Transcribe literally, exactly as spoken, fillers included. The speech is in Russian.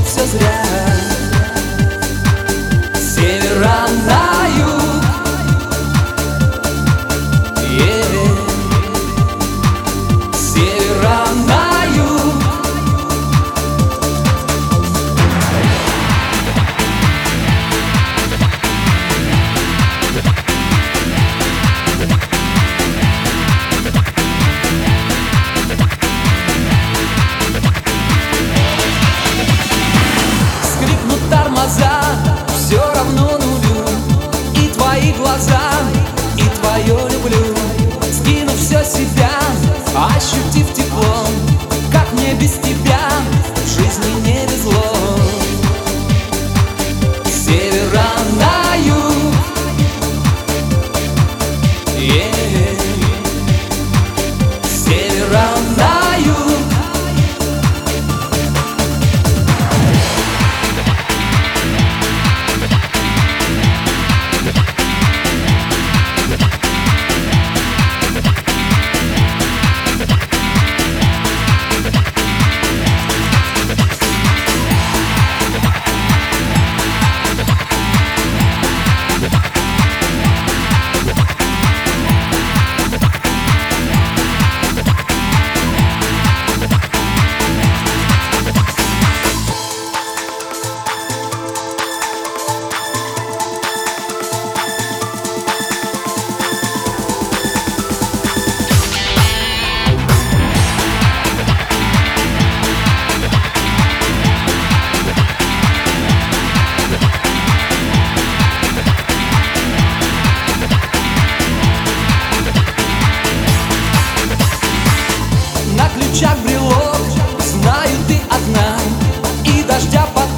все зря. С севера на юг, yeah. С севера на юг. Скрипнут тормоза, все равно нулю. И твои глаза, и твое люблю. Скинув все себя, ощутив тепло, как мне без тебя в жизни не везло. С севера на юг, yeah. С севера на юг. На ключах брелок, знаю, ты одна, и дождя под